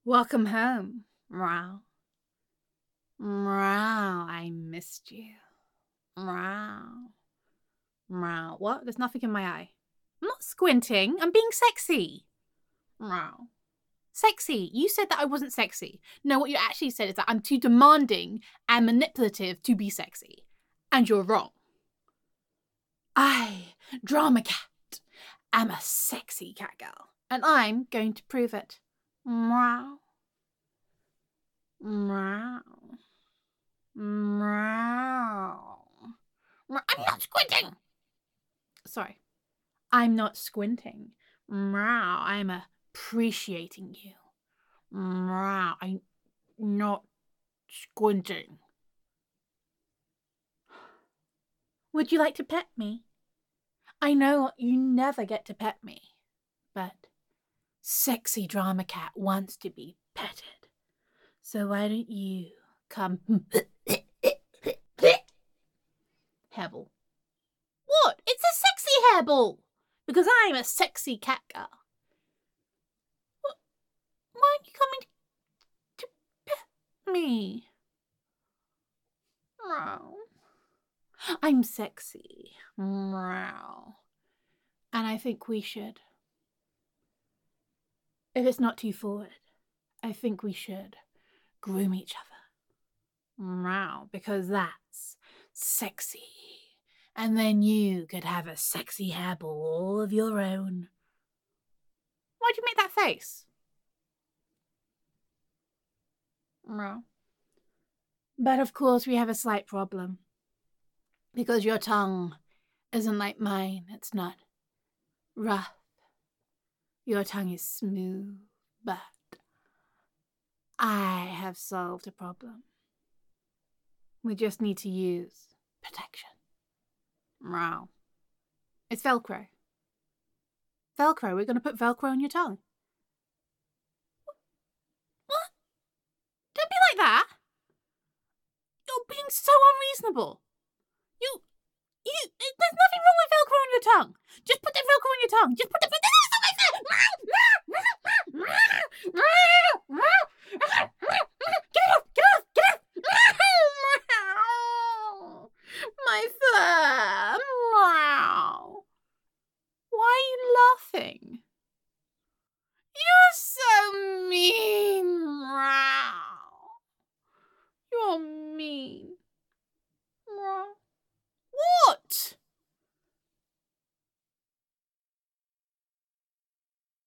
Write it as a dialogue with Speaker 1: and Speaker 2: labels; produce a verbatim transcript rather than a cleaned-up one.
Speaker 1: Welcome home, Meow. Meow, I missed you. Meow. Meow. What? There's nothing in my eye. I'm not squinting. I'm being sexy. Meow. Sexy. You said that I wasn't sexy. No, what you actually said is that I'm too demanding and manipulative to be sexy. And you're wrong. I, Drama Cat, am a sexy cat girl. And I'm going to prove it. Meow. Meow. Meow. I'm not squinting. Sorry. I'm not squinting. Meow. I'm appreciating you. Meow. I'm not squinting. Would you like to pet me? I know you never get to pet me, but sexy Drama Cat wants to be petted. So why don't you come... Hairball. What? It's a sexy hairball! Because I'm a sexy cat girl. What? Why aren't you coming to, to pet me? Meow. I'm sexy. Meow. And I think we should. If it's not too forward, I think we should groom each other. Meow. Because that's sexy. And then you could have a sexy hairball all of your own. Why'd you make that face? Meow. But of course we have a slight problem. Because your tongue isn't like mine. It's not rough. Your tongue is smooth. But I have solved a problem. We just need to use protection. Meow. It's Velcro. Velcro. We're going to put Velcro on your tongue. What? Don't be like that. You're being so unreasonable. You, you, there's nothing wrong with Velcro on your tongue. Just put the Velcro on your tongue. Just put the, that's not like that.